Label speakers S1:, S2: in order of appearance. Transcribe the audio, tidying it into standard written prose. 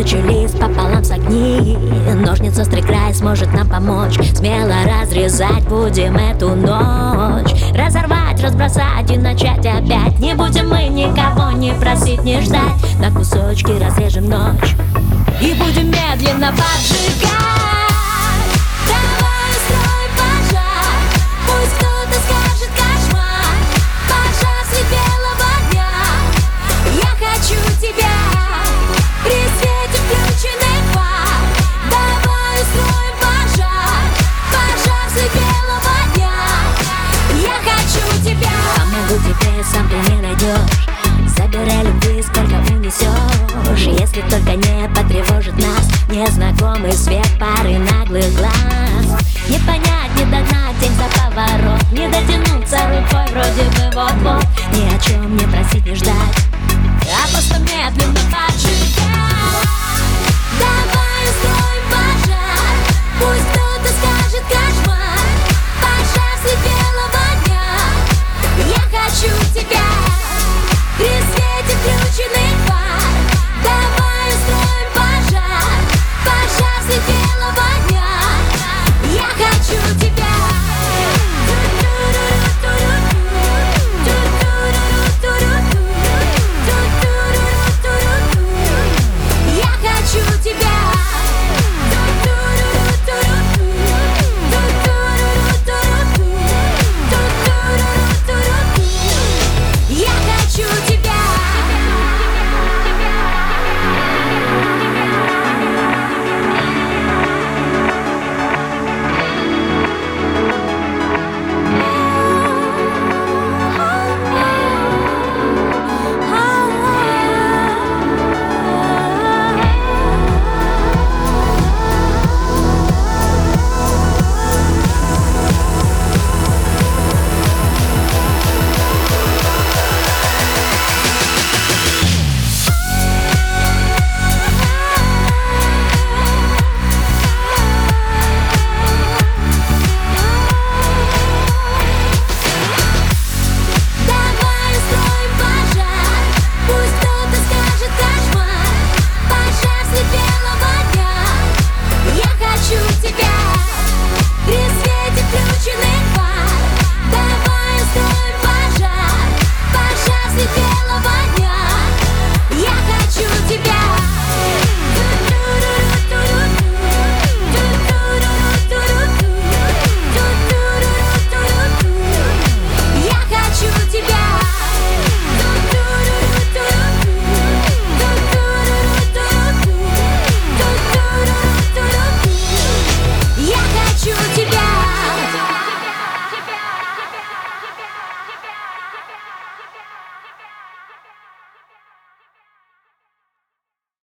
S1: ночью лист пополам согни. Ножниц острый край сможет нам помочь. Смело разрезать будем эту ночь. Разорвать, разбросать и начать опять. Не будем мы никого не просить, не ждать. На кусочки разрежем ночь и будем медленно поджигать. Давай устроим пожар. Пусть кто-то скажет кошмар. Пожар средь белого дня. Я хочу тебя при свете включенных фар. Давай устроим пожар. Пожар средь белого дня. Я хочу тебя. Помогу тебе, сам ты не найдешь. Забирай любви, сколько унесешь. Если только не потревожит нас незнакомый свет пары наглых глаз. Не понять, не догнать, день за поворот. Не дотянуться рукой, вроде бы вот-вот. Ни о чем не просить, не ждать, а просто медленно поджигать.